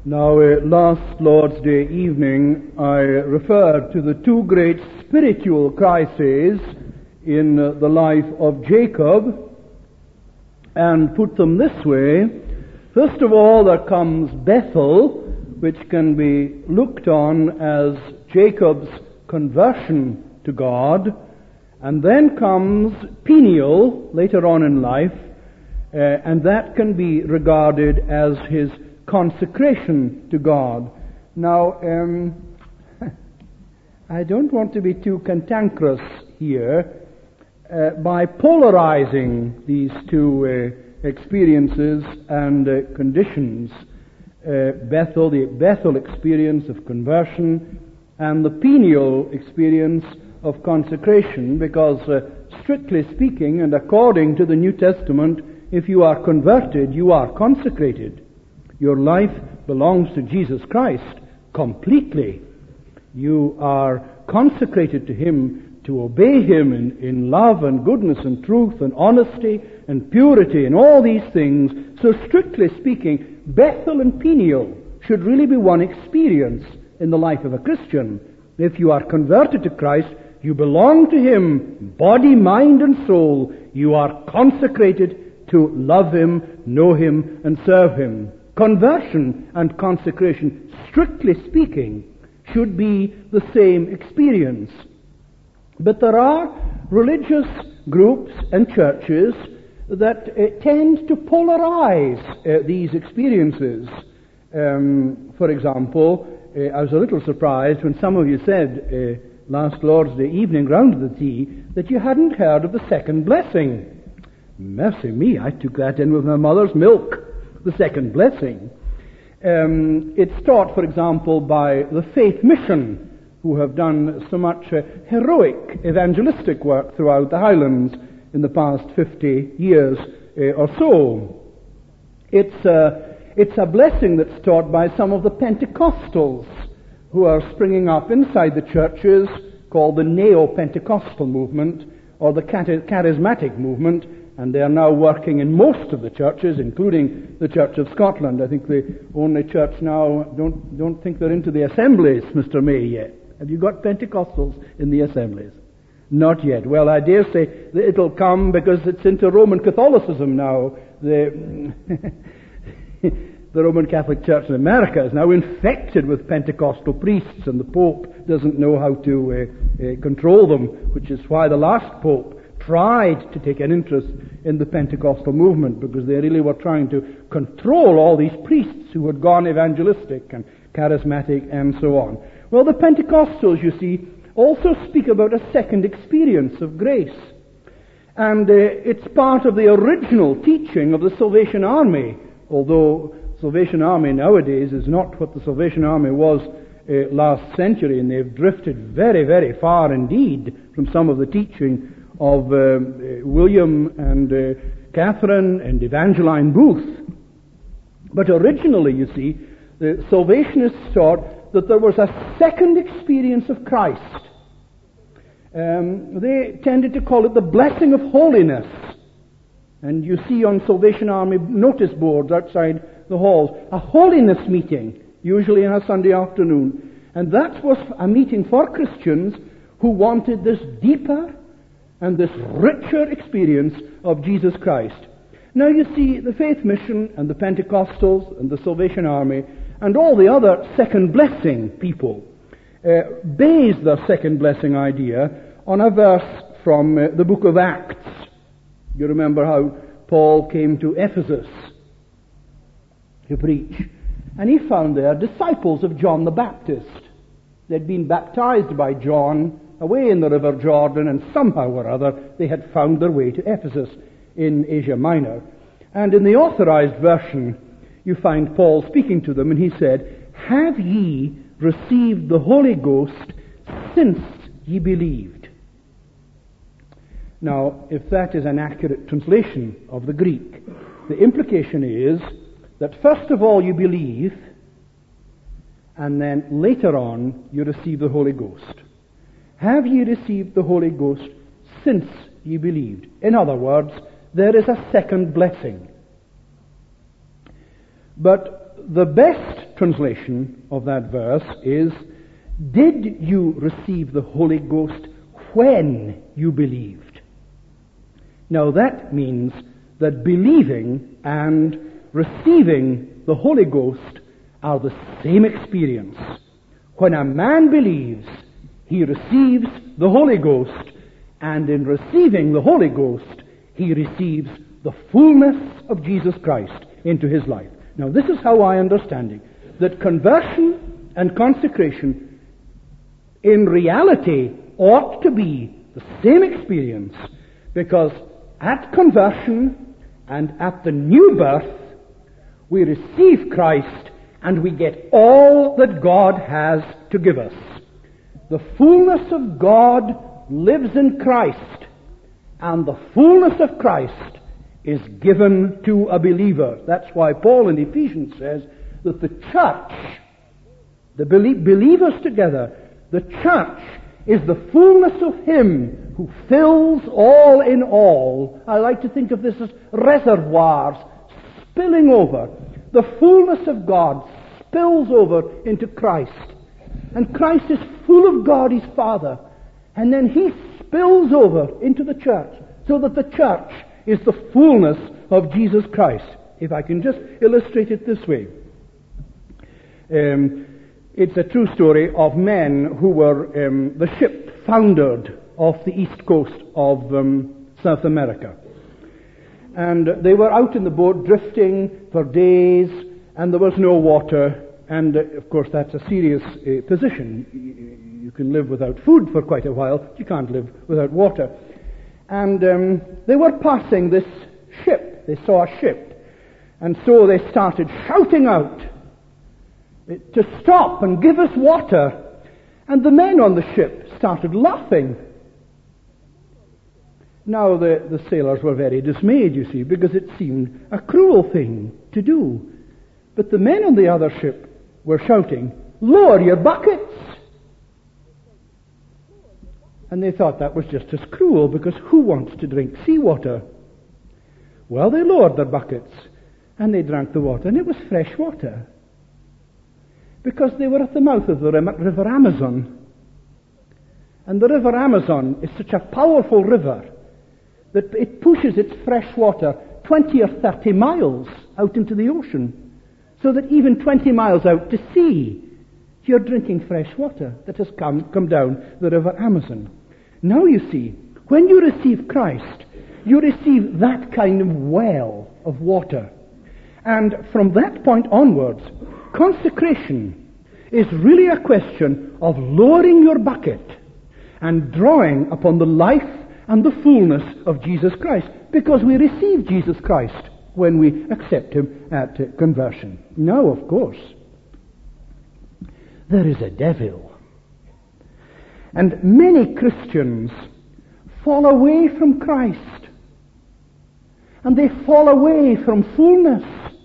Now, last Lord's Day evening, I referred to the two great spiritual crises in the life of Jacob and put them this way. First of all, there comes Bethel, which can be looked on as Jacob's conversion to God, and then comes Peniel later on in life, and that can be regarded as his consecration to God. Now, I don't want to be too cantankerous here by polarizing these two experiences and conditions. The Bethel experience of conversion and the Peniel experience of consecration, because strictly speaking and according to the New Testament, if you are converted, you are consecrated. Your life belongs to Jesus Christ completely. You are consecrated to Him to obey Him in love and goodness and truth and honesty and purity and all these things. So strictly speaking, Bethel and Peniel should really be one experience in the life of a Christian. If you are converted to Christ, you belong to Him, body, mind and soul. You are consecrated to love Him, know Him and serve Him. Conversion and consecration, strictly speaking, should be the same experience. But there are religious groups and churches that tend to polarize these experiences. For example, I was a little surprised when some of you said last Lord's Day evening round the tea that you hadn't heard of the second blessing. Mercy me, I took that in with my mother's milk. The second blessing. It's taught, for example, by the Faith Mission, who have done so much heroic evangelistic work throughout the Highlands in the past 50 years or so. It's a blessing that's taught by some of the Pentecostals who are springing up inside the churches, called the Neo-Pentecostal movement or the Charismatic movement, and they are now working in most of the churches, including the Church of Scotland. I think the only church now, don't think they're into the assemblies, Mr. May, yet. Have you got Pentecostals in the assemblies? Not yet. Well, I dare say that it'll come because it's into Roman Catholicism now. The Roman Catholic Church in America is now infected with Pentecostal priests, and the Pope doesn't know how to control them, which is why the last Pope tried to take an interest in the Pentecostal movement, because they really were trying to control all these priests who had gone evangelistic and charismatic and so on. Well, the Pentecostals, you see, also speak about a second experience of grace. And it's part of the original teaching of the Salvation Army, although Salvation Army nowadays is not what the Salvation Army was last century, and they've drifted very, very far indeed from some of the teaching of William and Catherine and Evangeline Booth. But originally, you see, the Salvationists taught that there was a second experience of Christ. They tended to call it the blessing of holiness. And you see on Salvation Army notice boards outside the halls, a holiness meeting, usually on a Sunday afternoon. And that was a meeting for Christians who wanted this deeper and this richer experience of Jesus Christ. Now you see, the Faith Mission and the Pentecostals and the Salvation Army and all the other second blessing people base their second blessing idea on a verse from the book of Acts. You remember how Paul came to Ephesus to preach, and he found there disciples of John the Baptist. They'd been baptized by John away in the river Jordan, and somehow or other they had found their way to Ephesus in Asia Minor. And in the Authorized Version, you find Paul speaking to them, and he said, "Have ye received the Holy Ghost since ye believed?" Now, if that is an accurate translation of the Greek, the implication is that first of all you believe, and then later on you receive the Holy Ghost. Have ye received the Holy Ghost since ye believed? In other words, there is a second blessing. But the best translation of that verse is, did you receive the Holy Ghost when you believed? Now that means that believing and receiving the Holy Ghost are the same experience. When a man believes, he receives the Holy Ghost, and in receiving the Holy Ghost, he receives the fullness of Jesus Christ into his life. Now this is how I understand it, that conversion and consecration in reality ought to be the same experience, because at conversion and at the new birth, we receive Christ and we get all that God has to give us. The fullness of God lives in Christ, and the fullness of Christ is given to a believer. That's why Paul in Ephesians says that the church, the believers together, the church is the fullness of Him who fills all in all. I like to think of this as reservoirs spilling over. The fullness of God spills over into Christ. And Christ is full of God his Father. And then He spills over into the church, so that the church is the fullness of Jesus Christ. If I can just illustrate it this way. It's a true story of men who were, the ship foundered off the east coast of South America. And they were out in the boat drifting for days, and there was no water. And of course that's a serious position. You can live without food for quite a while, but you can't live without water. And they were passing this ship. They saw a ship. And so they started shouting out to stop and give us water. And the men on the ship started laughing. Now the sailors were very dismayed, you see, because it seemed a cruel thing to do. But the men on the other ship were shouting, "Lower your buckets!" And they thought that was just as cruel, because who wants to drink seawater? Well, they lowered their buckets, and they drank the water, and it was fresh water. Because they were at the mouth of the river Amazon. And the river Amazon is such a powerful river that it pushes its fresh water 20 or 30 miles out into the ocean, so that even 20 miles out to sea, you're drinking fresh water that has come down the river Amazon. Now you see, when you receive Christ, you receive that kind of well of water. And from that point onwards, consecration is really a question of lowering your bucket and drawing upon the life and the fullness of Jesus Christ, because we receive Jesus Christ when we accept Him at conversion. Now, of course, there is a devil. And many Christians fall away from Christ. And they fall away from fullness.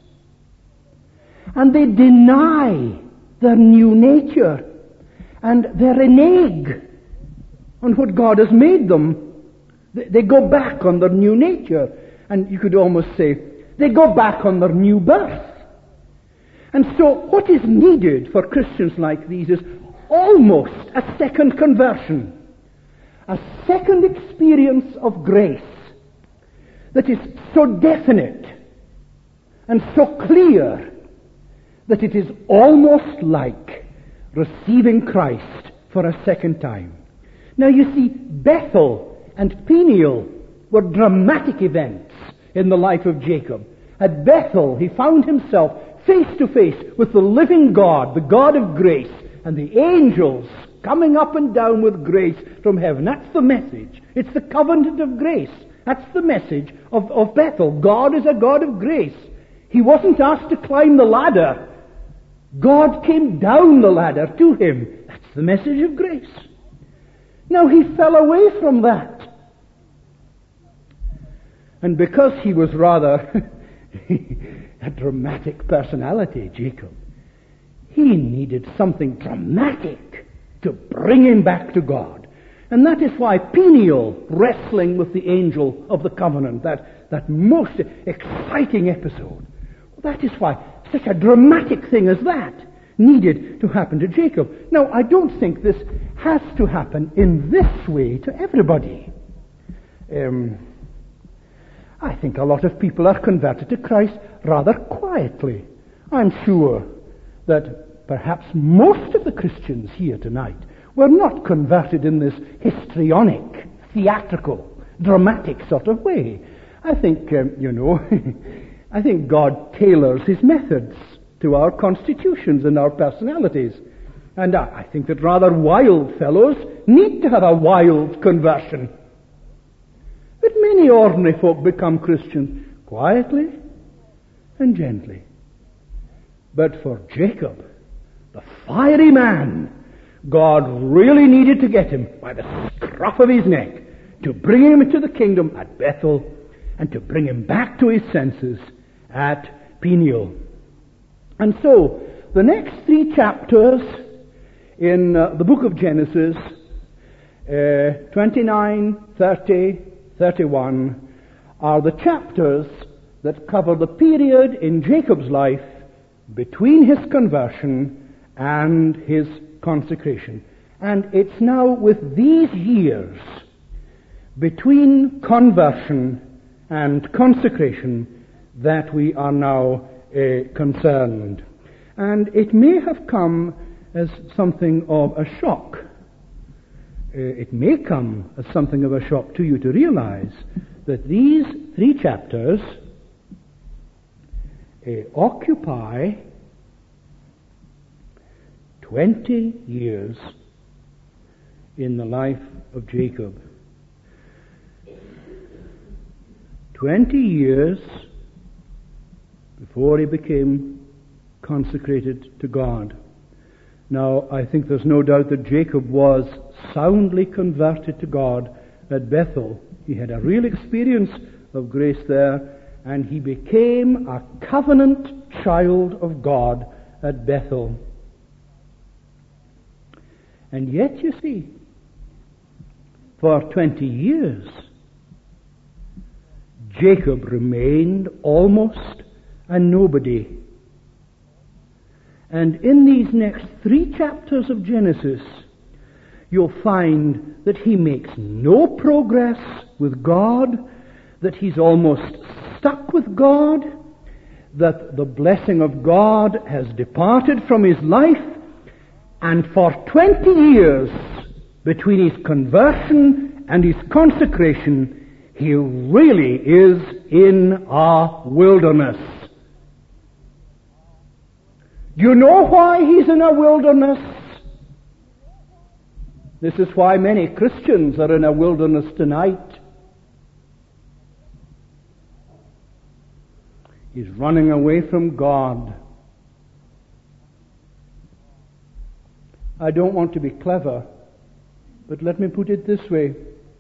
And they deny their new nature. And they renege on what God has made them. They go back on their new nature. And you could almost say, they go back on their new birth. And so what is needed for Christians like these is almost a second conversion. A second experience of grace that is so definite and so clear that it is almost like receiving Christ for a second time. Now you see, Bethel and Peniel were dramatic events in the life of Jacob. At Bethel, he found himself face to face with the living God, the God of grace, and the angels coming up and down with grace from heaven. That's the message. It's the covenant of grace. That's the message of Bethel. God is a God of grace. He wasn't asked to climb the ladder. God came down the ladder to him. That's the message of grace. Now he fell away from that. And because he was rather a dramatic personality, Jacob, he needed something dramatic to bring him back to God. And that is why Peniel, wrestling with the angel of the covenant, that most exciting episode, that is why such a dramatic thing as that needed to happen to Jacob. Now, I don't think this has to happen in this way to everybody. I think a lot of people are converted to Christ rather quietly. I'm sure that perhaps most of the Christians here tonight were not converted in this histrionic, theatrical, dramatic sort of way. I think, I think God tailors his methods to our constitutions and our personalities. And I think that rather wild fellows need to have a wild conversion. But many ordinary folk become Christians quietly and gently. But for Jacob, the fiery man, God really needed to get him by the scruff of his neck to bring him into the kingdom at Bethel and to bring him back to his senses at Peniel. And so, the next 3 chapters in the book of Genesis, 29, 30, 31, are the chapters that cover the period in Jacob's life between his conversion and his consecration. And it's now with these years between conversion and consecration that we are now concerned. And it may have come as something of a shock. It may come as something of a shock to you to realize that these 3 chapters occupy 20 years in the life of Jacob. 20 years before he became consecrated to God. Now, I think there's no doubt that Jacob was soundly converted to God at Bethel. He had a real experience of grace there, and he became a covenant child of God at Bethel. And yet, you see, for 20 years, Jacob remained almost a nobody. And in these next 3 chapters of Genesis, you'll find that he makes no progress with God, that he's almost stuck with God, that the blessing of God has departed from his life, and for 20 years, between his conversion and his consecration, he really is in a wilderness. Do you know why he's in a wilderness? This is why many Christians are in a wilderness tonight. He's running away from God. I don't want to be clever, but let me put it this way.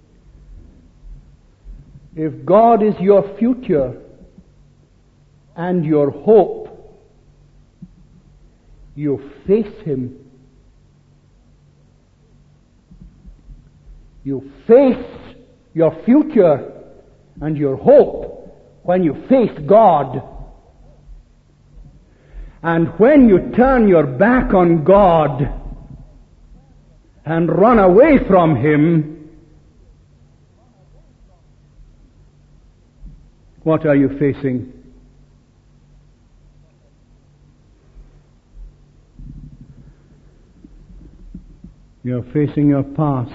If God is your future and your hope, you face him. You face your future and your hope when you face God. And when you turn your back on God and run away from him, what are you facing? You're facing your past.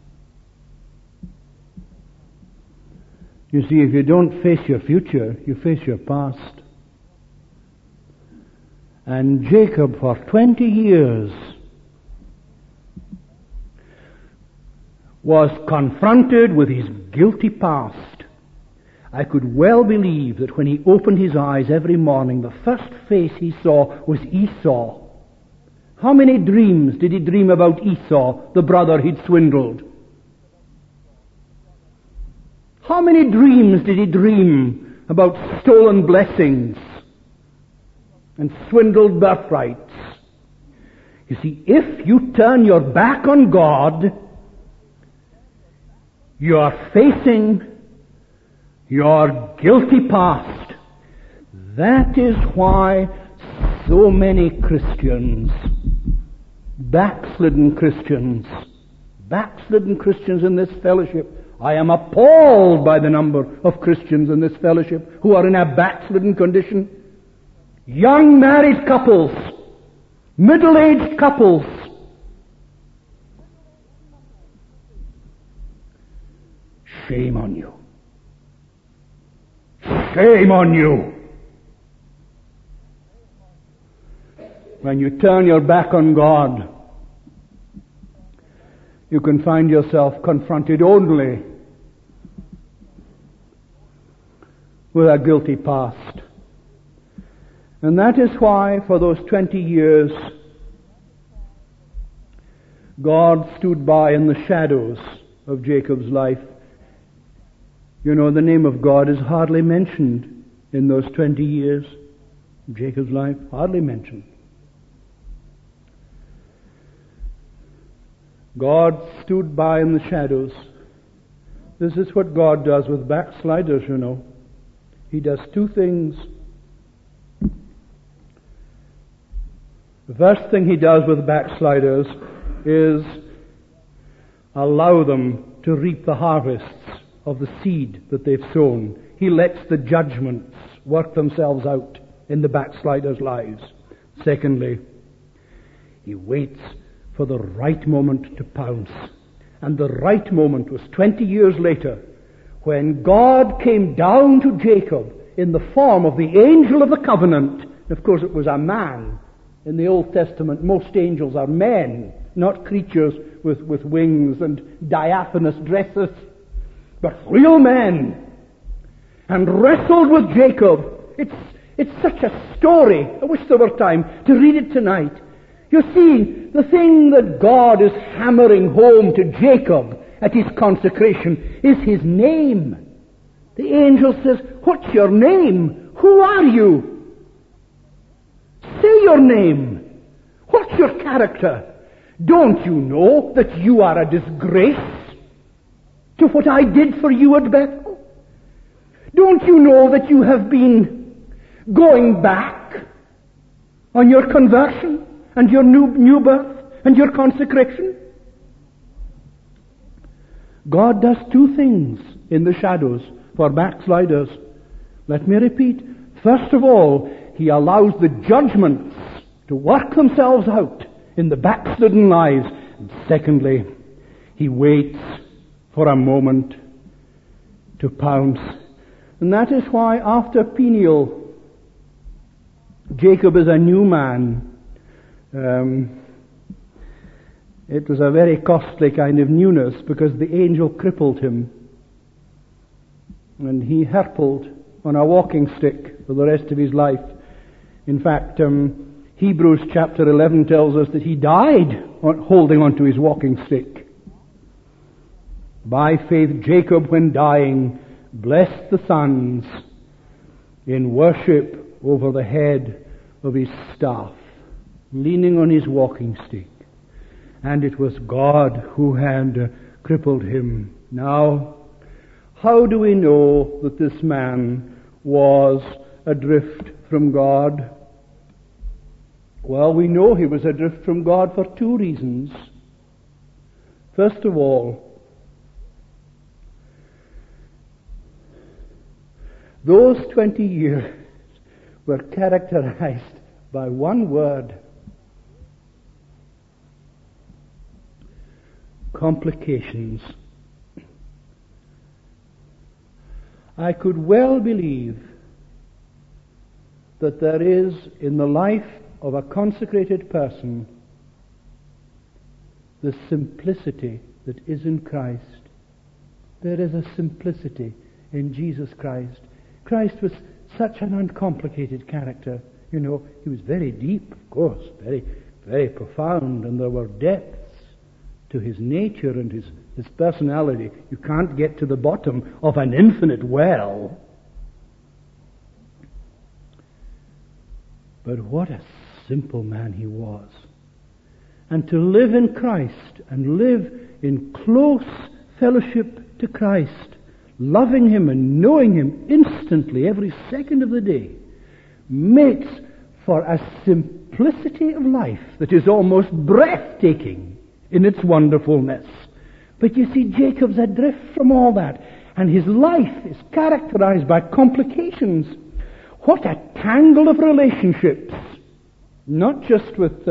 You see, if you don't face your future, you face your past. And Jacob, for 20 years, was confronted with his guilty past. I could well believe that when he opened his eyes every morning, the first face he saw was Esau. How many dreams did he dream about Esau, the brother he'd swindled? How many dreams did he dream about stolen blessings and swindled birthrights? You see, if you turn your back on God, you are facing your guilty past. That is why so many Christians, backslidden Christians in this fellowship. I am appalled by the number of Christians in this fellowship who are in a backslidden condition. Young married couples, middle-aged couples. Shame on you. Shame on you. When you turn your back on God, you can find yourself confronted only with a guilty past. And that is why for those 20 years God stood by in the shadows of Jacob's life. You know, the name of God is hardly mentioned in those 20 years of Jacob's life. Hardly mentioned. God stood by in the shadows. This is what God does with backsliders, you know. He does two things. The first thing He does with backsliders is allow them to reap the harvests of the seed that they've sown. He lets the judgments work themselves out in the backsliders' lives. Secondly, He waits for the right moment to pounce. And the right moment was 20 years later, when God came down to Jacob in the form of the angel of the covenant. Of course, it was a man. In the Old Testament, most angels are men, not creatures with wings and diaphanous dresses, but real men, and wrestled with Jacob. It's such a story. I wish there were time to read it tonight. You see, the thing that God is hammering home to Jacob at his consecration is his name. The angel says, "What's your name? Who are you? Say your name. What's your character? Don't you know that you are a disgrace to what I did for you at Bethel? Don't you know that you have been going back on your conversion and your new birth and your consecration?" God does two things in the shadows for backsliders. Let me repeat. First of all, He allows the judgments to work themselves out in the backslidden lives. And secondly, He waits for a moment to pounce. And that is why after Peniel, Jacob is a new man. It was a very costly kind of newness, because the angel crippled him and he herpled on a walking stick for the rest of his life. In fact, Hebrews chapter 11 tells us that he died holding onto his walking stick. By faith, Jacob, when dying, blessed the sons in worship over the head of his staff, leaning on his walking stick. And it was God who had crippled him. Now, how do we know that this man was adrift from God? Well, we know he was adrift from God for two reasons. First of all, those 20 years were characterized by one word: complications. I could well believe that there is in the life of a consecrated person the simplicity that is in Christ. There is a simplicity in Jesus Christ. Christ was such an uncomplicated character. You know, he was very deep, of course, very, very profound, and there were depths to his nature and his personality. You can't get to the bottom of an infinite well. But what a simple man he was. And to live in Christ and live in close fellowship to Christ, loving Him and knowing Him instantly every second of the day, makes for a simplicity of life that is almost breathtaking in its wonderfulness. But you see, Jacob's adrift from all that, and his life is characterized by complications. What a tangle of relationships! Not just with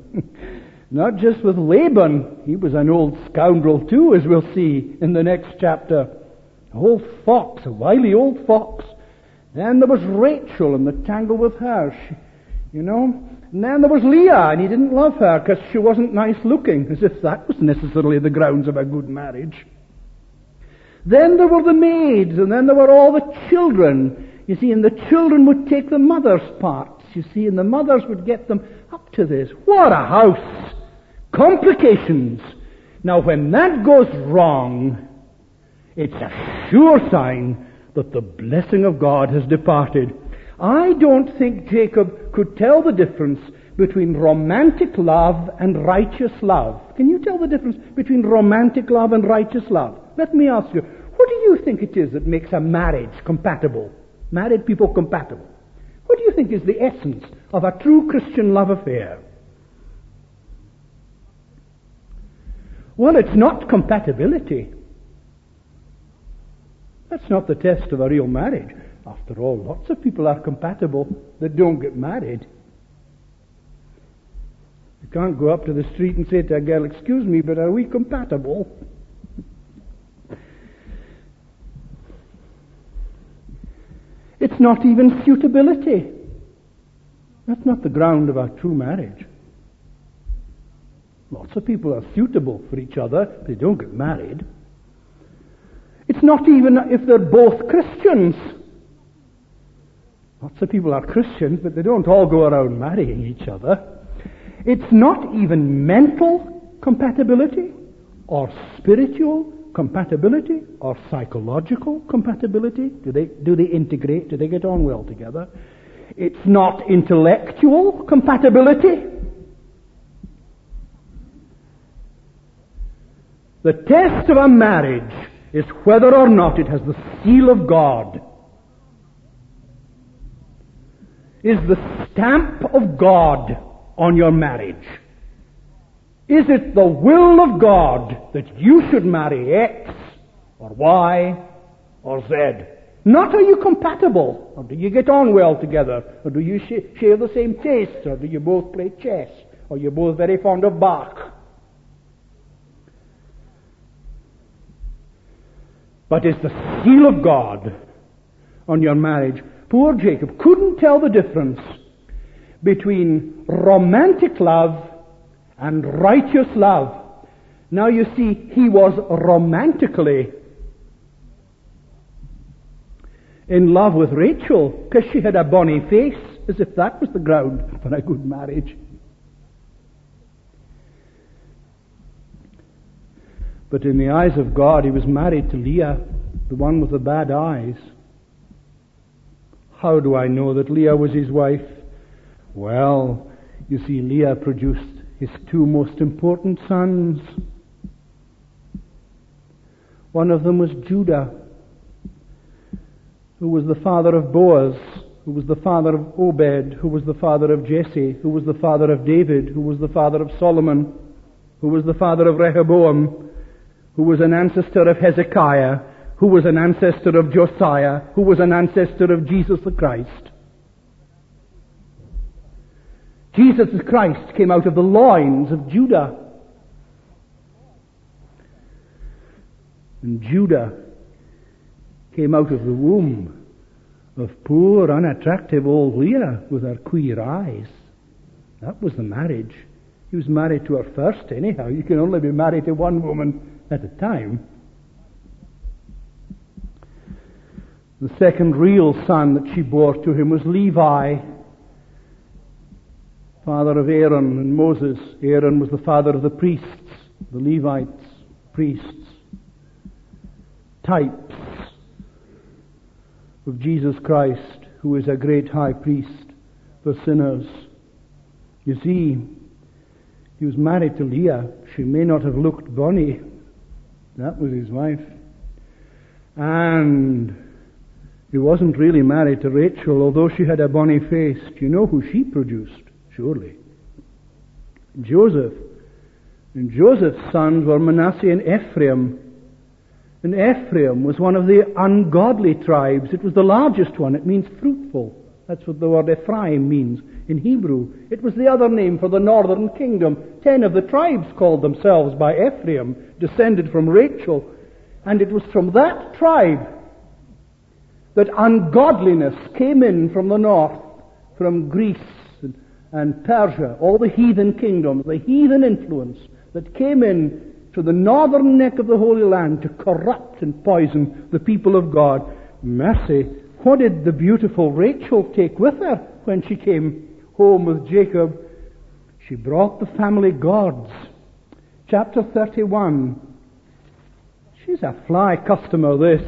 Laban. He was an old scoundrel too, as we'll see in the next chapter. A old fox, a wily old fox. Then there was Rachel and the tangle with her. And then there was Leah, and he didn't love her because she wasn't nice looking, as if that was necessarily the grounds of a good marriage. Then there were the maids, and then there were all the children. You see, and the children would take the mother's parts, you see, and the mothers would get them up to this. What a house! Complications! Now, when that goes wrong, it's a sure sign that the blessing of God has departed. I don't think Jacob could tell the difference between romantic love and righteous love. Can you tell the difference between romantic love and righteous love? Let me ask you, what do you think it is that makes a marriage compatible? Married people compatible. What do you think is the essence of a true Christian love affair? Well, it's not compatibility. That's not the test of a real marriage. After all, lots of people are compatible that don't get married. You can't go up to the street and say to a girl, "Excuse me, but are we compatible?" It's not even suitability. That's not the ground of a true marriage. Lots of people are suitable for each other, but they don't get married. It's not even if they're both Christians. Lots of people are Christians, but they don't all go around marrying each other. It's not even mental compatibility, or spiritual compatibility, or psychological compatibility. Do they integrate? Do they get on well together? It's not intellectual compatibility. The test of a marriage is whether or not it has the seal of God. Is the stamp of God on your marriage? Is it the will of God that you should marry X or Y or Z? Not are you compatible, or do you get on well together, or do you share the same tastes, or do you both play chess, or you're both very fond of Bach. But is the seal of God on your marriage? Poor Jacob couldn't tell the difference between romantic love and righteous love. Now you see, he was romantically in love with Rachel because she had a bonny face, as if that was the ground for a good marriage. But in the eyes of God, he was married to Leah, the one with the bad eyes. How do I know that Leah was his wife? Well, you see, Leah produced his two most important sons. One of them was Judah, who was the father of Boaz, who was the father of Obed, who was the father of Jesse, who was the father of David, who was the father of Solomon, who was the father of Rehoboam, who was an ancestor of Hezekiah, who was an ancestor of Josiah, who was an ancestor of Jesus the Christ. Jesus the Christ came out of the loins of Judah. And Judah came out of the womb of poor, unattractive old Leah with her queer eyes. That was the marriage. He was married to her first, anyhow. You can only be married to one woman at a time. The second real son that she bore to him was Levi, father of Aaron and Moses. Aaron was the father of the priests, the Levites, priests, types of Jesus Christ, who is a great high priest for sinners. You see, he was married to Leah. She may not have looked bonny. That was his wife. And He wasn't really married to Rachel, although she had a bonny face. Do you know who she produced? Surely. Joseph. And Joseph's sons were Manasseh and Ephraim. And Ephraim was one of the ungodly tribes. It was the largest one. It means fruitful. That's what the word Ephraim means in Hebrew. It was the other name for the northern kingdom. 10 of the tribes called themselves by Ephraim, descended from Rachel. And it was from that tribe that ungodliness came in from the north, from Greece and Persia, all the heathen kingdoms, the heathen influence that came in to the northern neck of the Holy Land to corrupt and poison the people of God. Mercy, what did the beautiful Rachel take with her when she came home with Jacob? She brought the family gods. Chapter 31. She's a fly customer, this.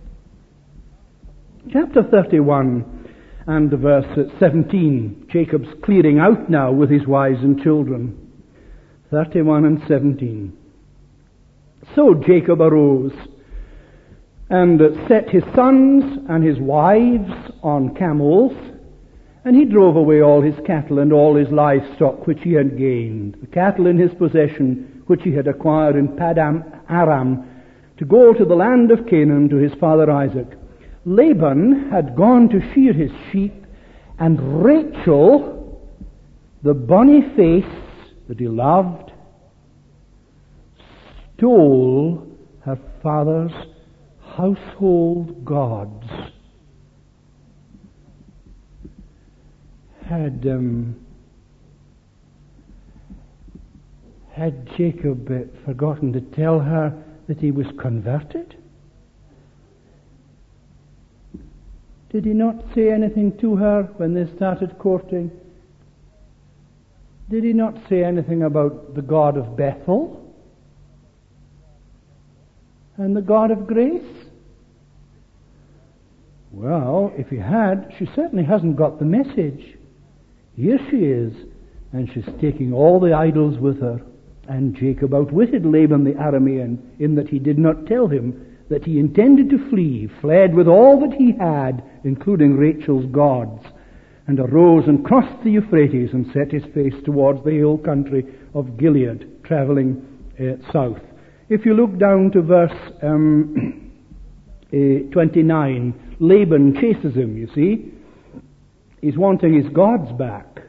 Chapter 31 and verse 17. Jacob's clearing out now with his wives and children. 31 and 17. So Jacob arose and set his sons and his wives on camels, and he drove away all his cattle and all his livestock which he had gained, the cattle in his possession which he had acquired in Paddan Aram, to go to the land of Canaan to his father Isaac. Laban had gone to shear his sheep, and Rachel, the bonny face that he loved, stole her father's household gods. Had Jacob forgotten to tell her that he was converted? Did he not say anything to her when they started courting? Did he not say anything about the God of Bethel and the God of grace? Well, if he had, she certainly hasn't got the message. Here she is, and she's taking all the idols with her. And Jacob outwitted Laban the Aramean in that he did not tell him that he intended to flee, fled with all that he had, including Rachel's gods, and arose and crossed the Euphrates and set his face towards the hill country of Gilead, traveling south. If you look down to verse 29, Laban chases him, you see. He's wanting his gods back.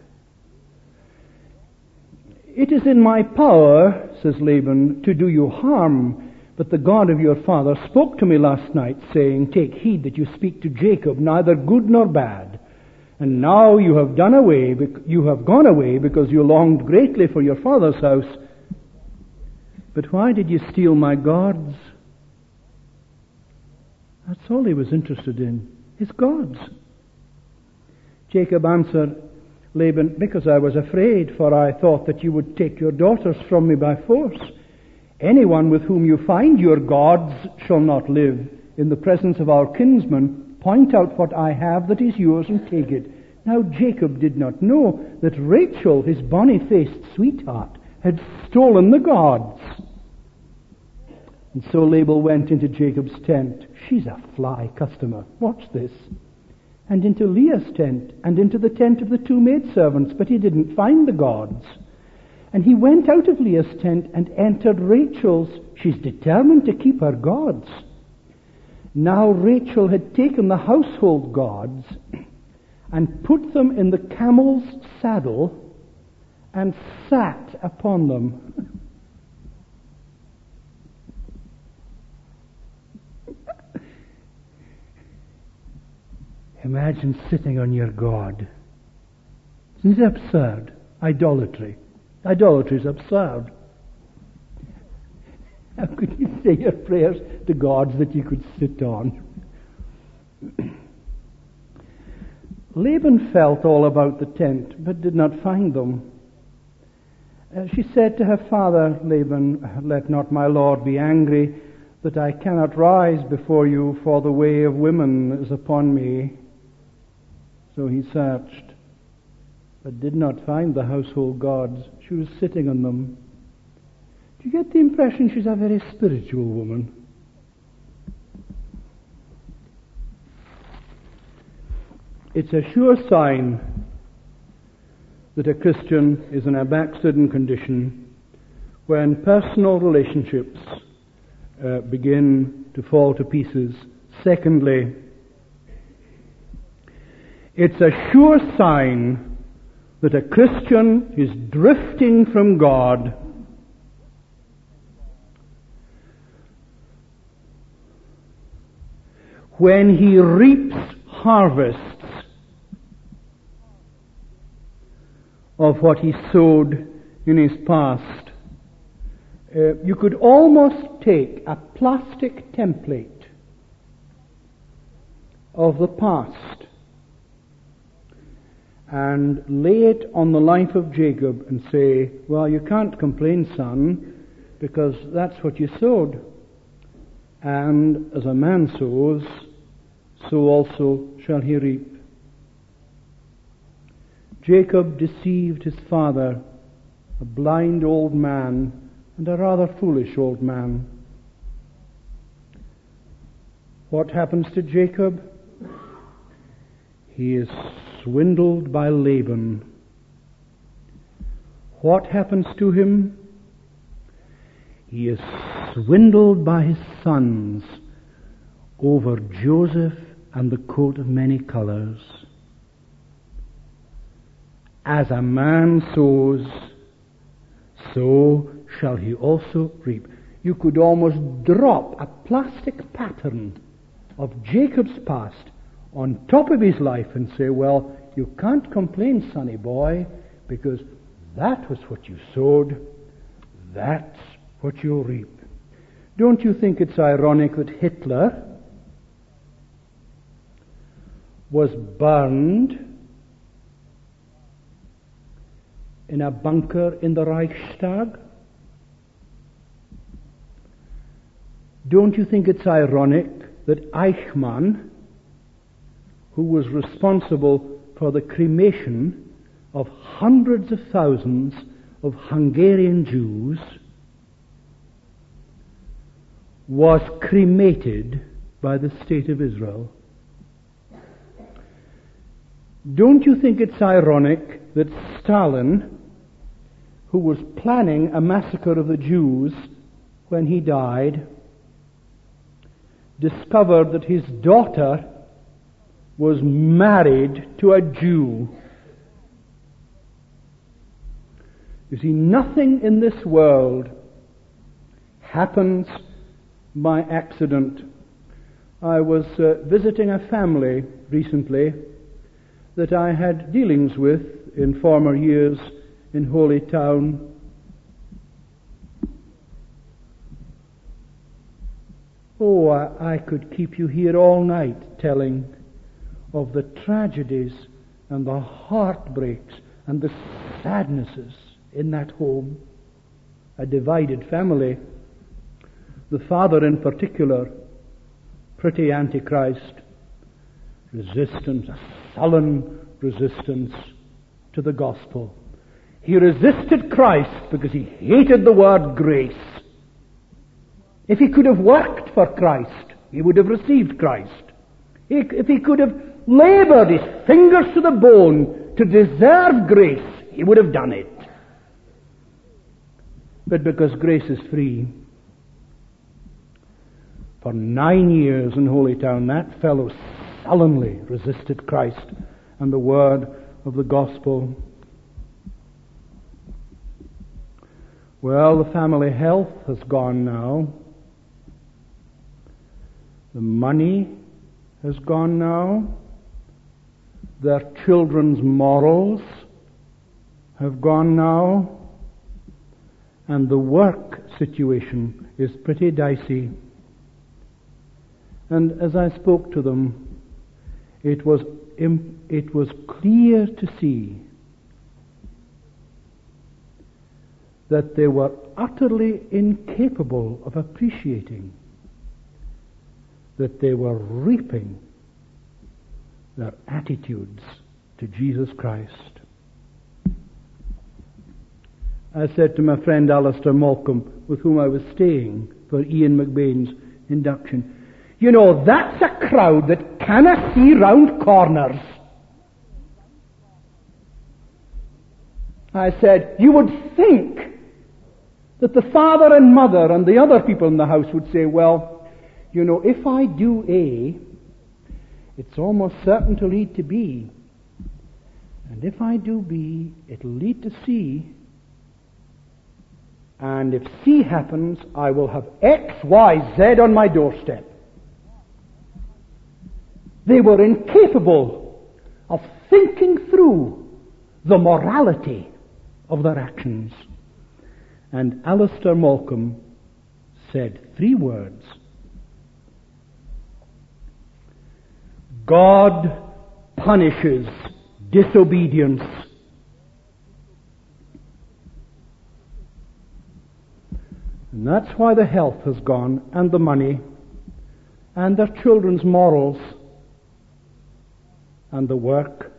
It is in my power, says Laban, to do you harm, but the God of your father spoke to me last night, saying, take heed that you speak to Jacob, neither good nor bad. And now you have gone away because you longed greatly for your father's house. But why did you steal my gods? That's all he was interested in, his gods. Jacob answered Laban, because I was afraid, for I thought that you would take your daughters from me by force. Anyone with whom you find your gods shall not live. In the presence of our kinsmen, point out what I have that is yours and take it. Now Jacob did not know that Rachel, his bonny-faced sweetheart, had stolen the gods. And so Laban went into Jacob's tent. She's a fly customer. Watch this. And into Leah's tent, and into the tent of the two maidservants, but he didn't find the gods. And he went out of Leah's tent and entered Rachel's. She's determined to keep her gods. Now Rachel had taken the household gods and put them in the camel's saddle and sat upon them. Imagine sitting on your God. Isn't it absurd? Idolatry. Idolatry is absurd. How could you say your prayers to gods that you could sit on? Laban felt all about the tent, but did not find them. She said to her father, Laban, let not my lord be angry that I cannot rise before you, for the way of women is upon me. So he searched, but did not find the household gods. She was sitting on them. Do you get the impression she's a very spiritual woman? It's a sure sign that a Christian is in a backslidden condition when personal relationships begin to fall to pieces. Secondly, it's a sure sign that a Christian is drifting from God when he reaps harvests of what he sowed in his past. You could almost take a plastic template of the past and lay it on the life of Jacob and say, well, you can't complain, son, because that's what you sowed. And as a man sows, so also shall he reap. Jacob deceived his father, a blind old man and a rather foolish old man. What happens to Jacob? He is swindled by Laban. What happens to him? He is swindled by his sons over Joseph and the coat of many colors. As a man sows, so shall he also reap. You could almost drop a plastic pattern of Jacob's past on top of his life and say, well, you can't complain, sonny boy, because that was what you sowed, that's what you'll reap. Don't you think it's ironic that Hitler was burned in a bunker in the Reichstag? Don't you think it's ironic that Eichmann, who was responsible for the cremation of hundreds of thousands of Hungarian Jews, was cremated by the State of Israel? Don't you think it's ironic that Stalin, who was planning a massacre of the Jews when he died, discovered that his daughter was married to a Jew? You see, nothing in this world happens by accident. I was visiting a family recently that I had dealings with in former years in Holy Town. Oh, I could keep you here all night telling of the tragedies and the heartbreaks and the sadnesses in that home. A divided family. The father in particular, pretty antichrist, resistance, a sullen resistance to the gospel. He resisted Christ because he hated the word grace. If he could have worked for Christ, he would have received Christ. If he could have labored his fingers to the bone to deserve grace, he would have done it. But because grace is free, for 9 years in Holy Town, that fellow sullenly resisted Christ and the word of the gospel. Well, the family health has gone now. The money has gone now. Their children's morals have gone now. And the work situation is pretty dicey. And as I spoke to them, it was clear to see that they were utterly incapable of appreciating that they were reaping their attitudes to Jesus Christ. I said to my friend Alistair Malcolm, with whom I was staying for Ian McBain's induction, you know, that's a crowd that cannot see round corners. I said, you would think that the father and mother and the other people in the house would say, well, you know, if I do A, it's almost certain to lead to B. And if I do B, it'll lead to C. And if C happens, I will have X, Y, Z on my doorstep. They were incapable of thinking through the morality of their actions. And Alistair Malcolm said 3 words. God punishes disobedience. And that's why the health has gone, and the money, and their children's morals, and the work.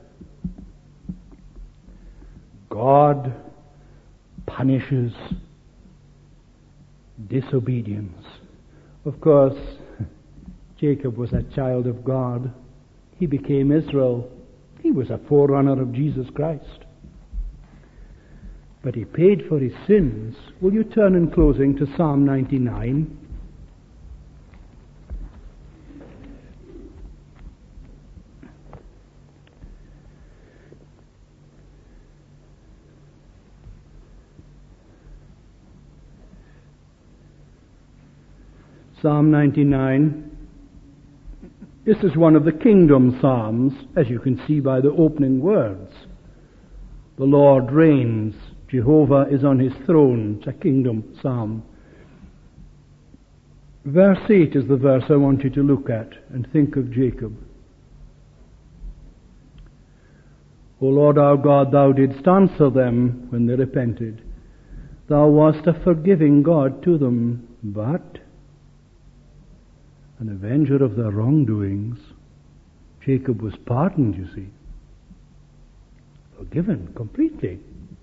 God punishes disobedience. Of course, Jacob was a child of God. He became Israel. He was a forerunner of Jesus Christ. But he paid for his sins. Will you turn in closing to Psalm 99? Psalm 99. This is one of the kingdom psalms, as you can see by the opening words. The Lord reigns. Jehovah is on his throne. It's a kingdom psalm. Verse 8 is the verse I want you to look at and think of Jacob. O Lord our God, thou didst answer them when they repented. Thou wast a forgiving God to them, but an avenger of their wrongdoings. Jacob was pardoned, you see. Forgiven completely.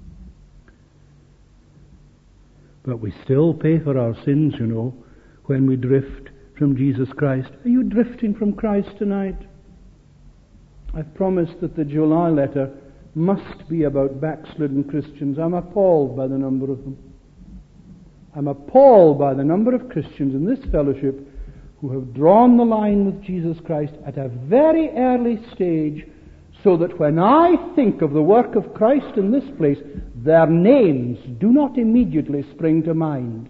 But we still pay for our sins, you know, when we drift from Jesus Christ. Are you drifting from Christ tonight? I've promised that the July letter must be about backslidden Christians. I'm appalled by the number of them. I'm appalled by the number of Christians in this fellowship who have drawn the line with Jesus Christ at a very early stage, so that when I think of the work of Christ in this place, their names do not immediately spring to mind.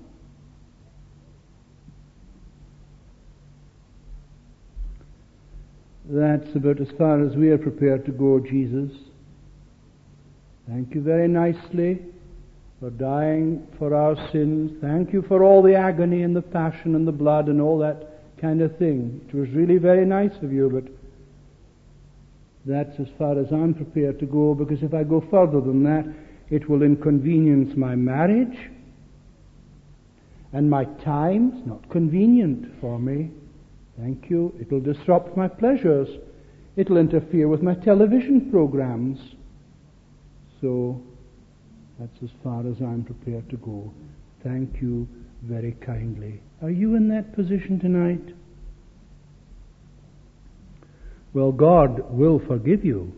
That's about as far as we are prepared to go, Jesus. Thank you very nicely for dying for our sins. Thank you for all the agony and the passion and the blood and all that kind of thing. It was really very nice of you, but that's as far as I'm prepared to go, because if I go further than that, it will inconvenience my marriage, and my time's not convenient for me. Thank you. It'll disrupt my pleasures. It'll interfere with my television programs. So that's as far as I'm prepared to go. Thank you very kindly. Are you in that position tonight? Well, God will forgive you,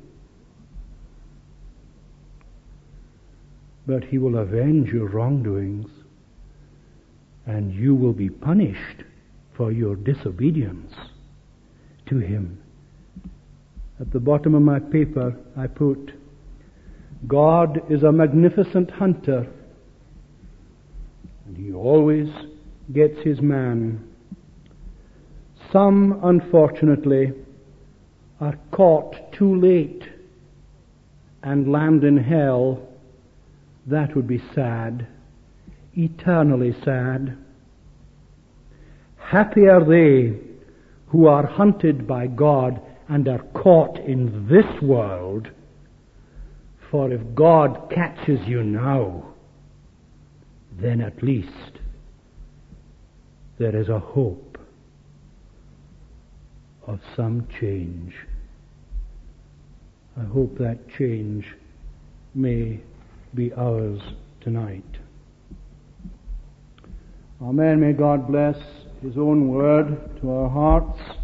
but he will avenge your wrongdoings, and you will be punished for your disobedience to him. At the bottom of my paper, I put, God is a magnificent hunter, and he always gets his man. Some, unfortunately, are caught too late and land in hell. That would be sad, eternally sad. Happy are they who are hunted by God and are caught in this world, for if God catches you now, then at least there is a hope of some change. I hope that change may be ours tonight. Amen. May God bless his own word to our hearts.